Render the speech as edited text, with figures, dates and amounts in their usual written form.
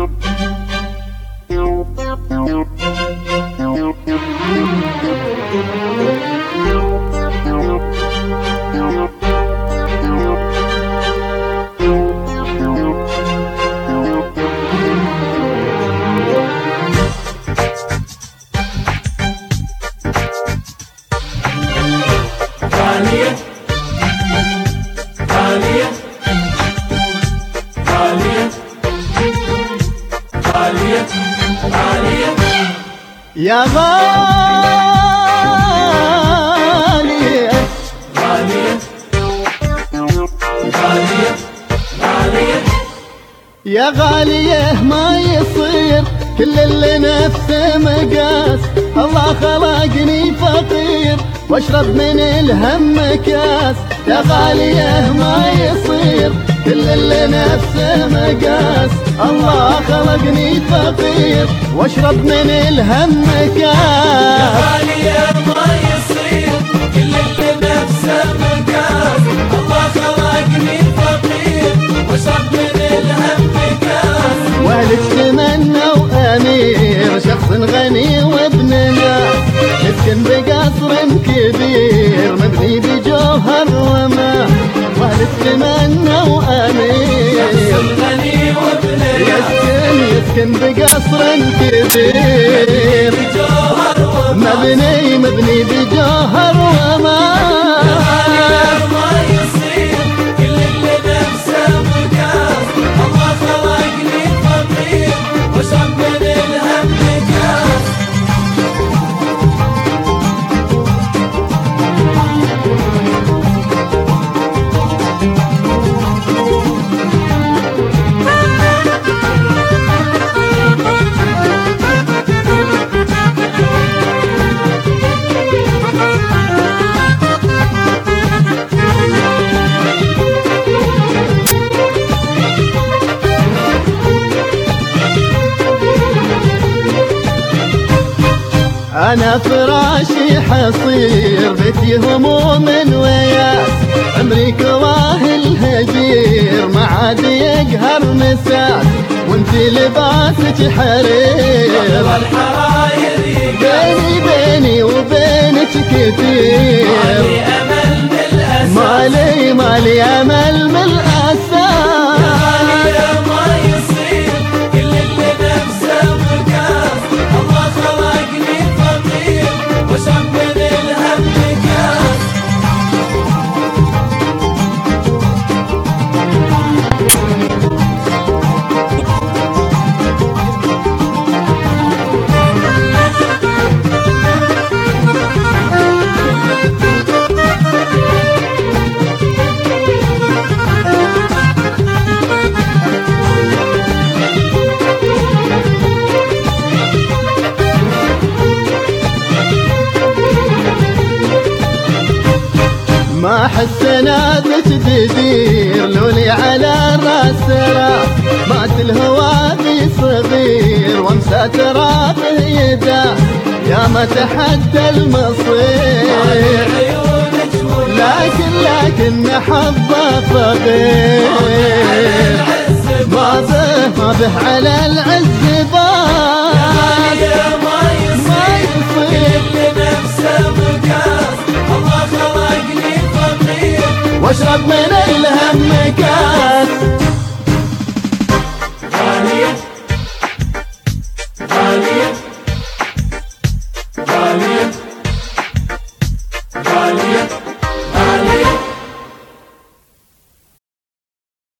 يا غالية غالية غالية غالية يا غالية ما يصير كل اللي نفسه مقاس. الله خلقني فقير واشرب من الهم كاس. يا غالية ما يصير كل اللي نفسه مقاس. الله خلقني فقير واشرب من الهم كاس. يا غالية ما يصير كل اللي نفسه مقاس. الله خلقني فقير واشرب من الهم كاس. واهلك تمنوا امير شخص غني وابن ناس. يسكن بقصر كبير مبني بجوهر وماء. واهلك تمنوا امير شخص غني وابن ناس. يسكن بقصر كبير بجوهر وماء. مبني بجوهر وماء. ما يصير كل اللي نفسه مقاس. الله خلقني فقير واشرب من الهم كاس. أنا فراشي حصير بيتي هموم وياس. عمري كواه الهجير ما عاد يقهر مساس. وانتي لباسك حرير والحراير بيني وبينك كثير. مالي أمل بالأساس. مالي أمل من الأساس. غالية ما يصير كل اللي نفسه مقاس. الله خلقني فقير واشرب من الهم كاس. ما احس نادك تدير لولي على الراس راس. مات الهوى في صغير وامسى ترابه يداس. يا ما تحدى المصير لكن حظه فقير. ما به على العز باس. ما يصير كل اللي نفسه مقاس. الله خلقني فقير واشرب من الهم كاس.